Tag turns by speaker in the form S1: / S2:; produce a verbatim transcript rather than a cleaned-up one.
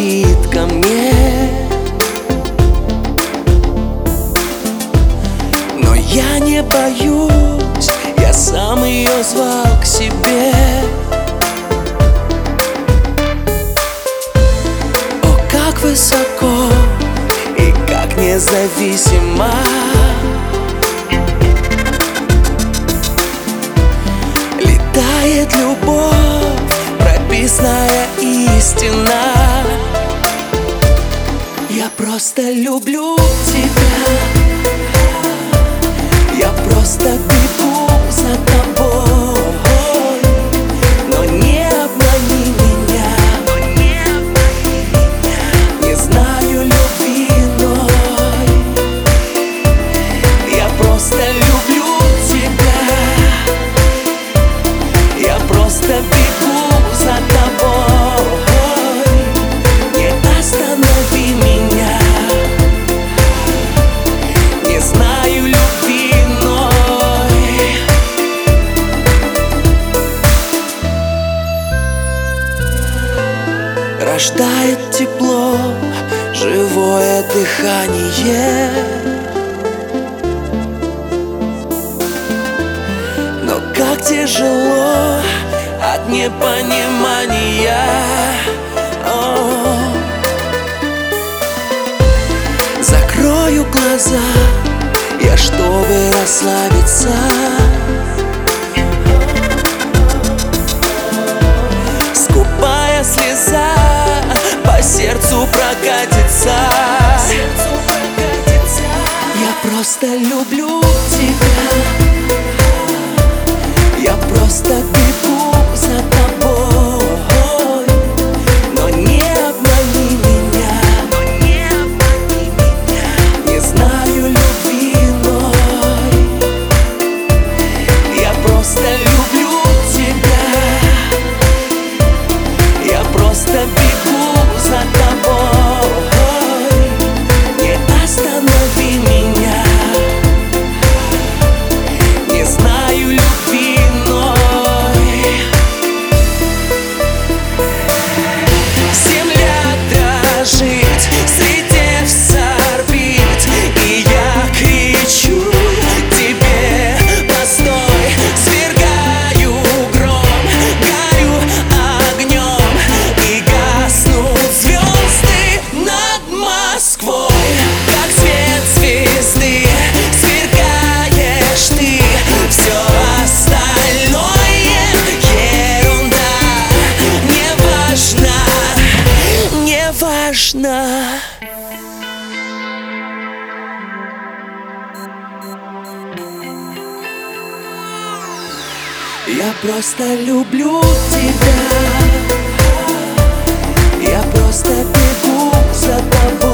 S1: летит ко мне, но я не боюсь, я сам ее звал к себе. О, как высоко и как независимо летает любовь, прописная истина. Я просто люблю тебя, я просто бегу за тобой, но не обмани меня, не знаю любви иной. Я просто люблю тебя, я просто бегу за тобой, не останови меня, не знаю любви иной. Рождает тепло, живое дыхание, но как тяжело от непонимания. О, закрою глаза я, чтобы расслабиться. Скупая слеза по сердцу прокатится. Я просто люблю тебя, я просто бегу за тобой, но не обмани меня, не знаю любви иной. Я просто люблю тебя, я просто бегу за тобой, не останови меня, не знаю любви иной. Земля дрожит, слетев с орбит, и я кричу тебе: постой! Свергаю гром, горю огнем, и гаснут звезды над Москвой. Как свет звезды сверкаешь ты, все остальное ерунда. Не важно, не важно. Я просто люблю тебя, я просто бегу за тобой.